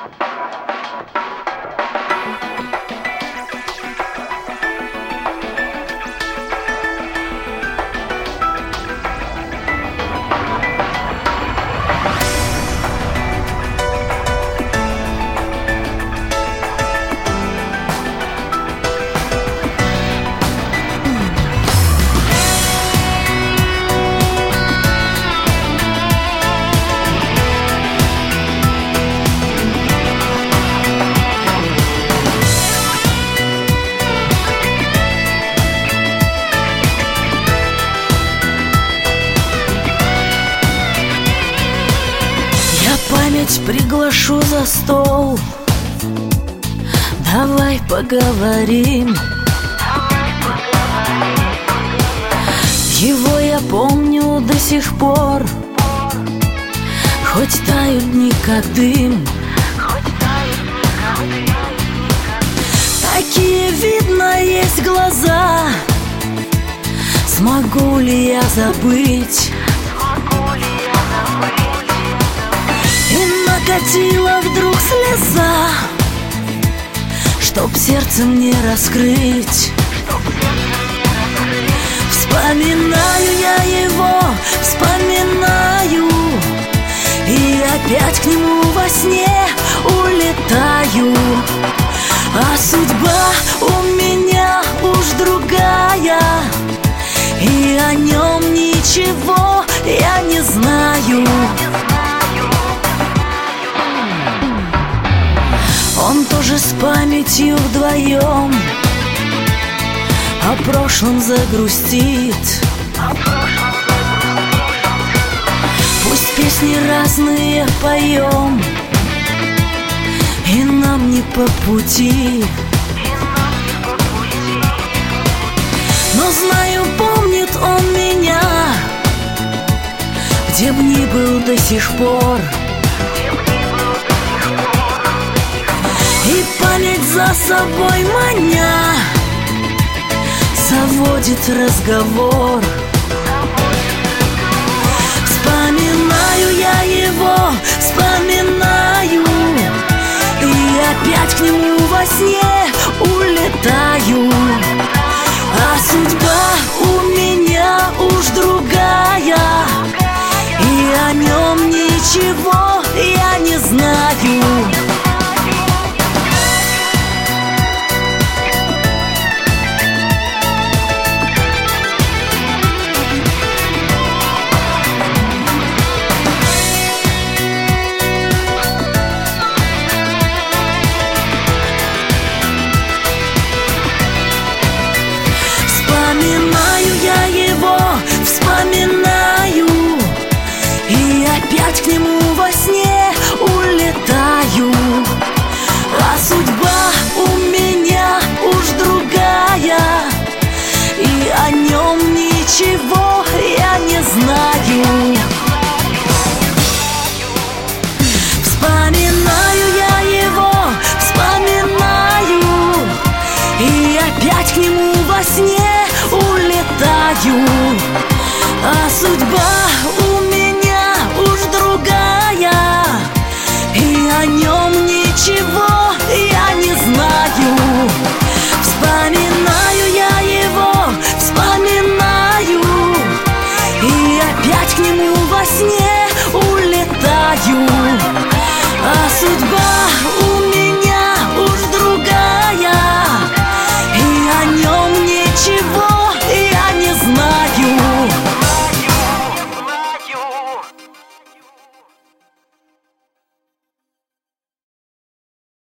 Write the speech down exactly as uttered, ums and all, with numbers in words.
Приглашу за стол, давай поговорим. Его я помню до сих пор, хоть тают дни как дым. Такие, видно, есть глаза. Смогу ли я забыть? И накатила вдруг слеза, чтоб сердце мне раскрыть. Вспоминаю я его, вспоминаю, и опять к нему во сне улетаю. А судьба у меня уж другая, и о нем ничего я не знаю. Он тоже с памятью вдвоем о прошлом загрустит. Пусть песни разные поем, и нам не по пути. Но знаю, помнит он меня, где б ни был до сих пор. И память за собой маня заводит разговор. Вспоминаю я его, вспоминаю, и опять к нему во сне улетаю. А судьба у меня уж другая, и о нем ничего я не знаю. Вспоминаю я его, вспоминаю, и опять к нему во сне улетаю. А судьба у меня уж другая, и о нем ничего я не знаю.